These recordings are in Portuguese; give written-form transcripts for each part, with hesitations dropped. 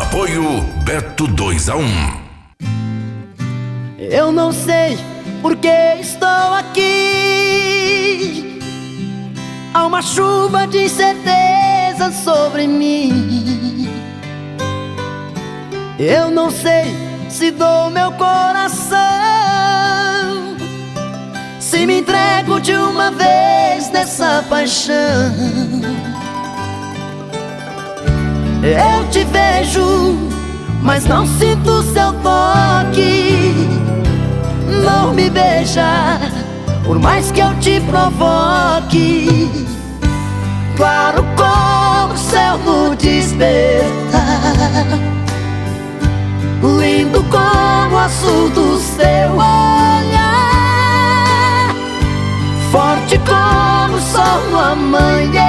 Apoio Beto 2-1. Eu não sei por que estou aqui. Há uma chuva de incerteza sobre mim. Eu não sei se dou meu coração, se me entrego de uma vez nessa paixão. Eu te vejo, mas não sinto seu toque. Não me beija, por mais que eu te provoque. Claro como o céu no despertar, lindo como o azul do seu olhar, forte como o sol no amanhecer.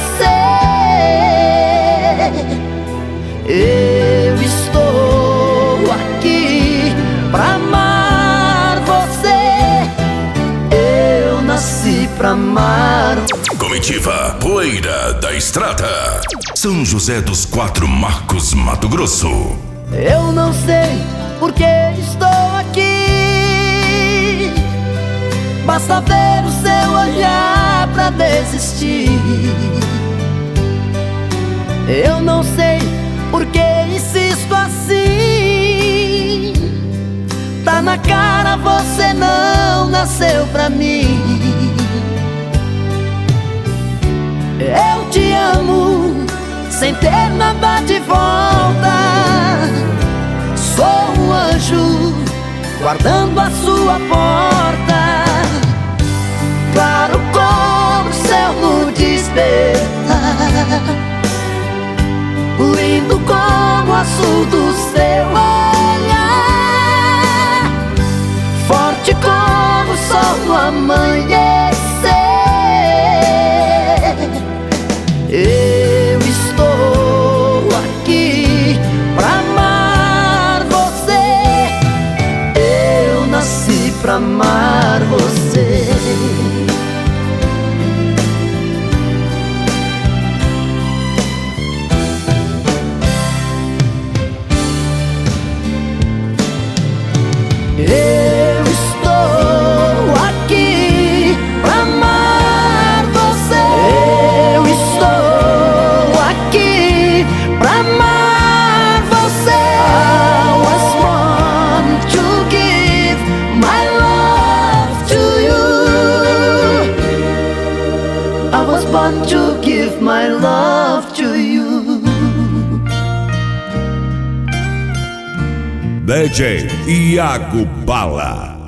Eu estou aqui pra amar você. Eu nasci pra amar. Comitiva Poeira da Estrada, São José dos Quatro Marcos, Mato Grosso. Eu não sei por que estou aqui. Basta ver o seu olhar pra desistir. Eu não sei por que insisto assim. Tá na cara, você não nasceu pra mim. Eu te amo sem ter nada de volta. Sou um anjo guardando a sua porta. Claro como o céu no despertar, lindo como o azul do seu olhar, forte como o sol no amanhecer. Eu estou aqui pra amar você. Eu nasci pra amar você. Eu estou aqui pra amar você. Eu estou aqui pra amar você. I was born to give my love to you. I was born to give my love to you. DJ Iago Bala.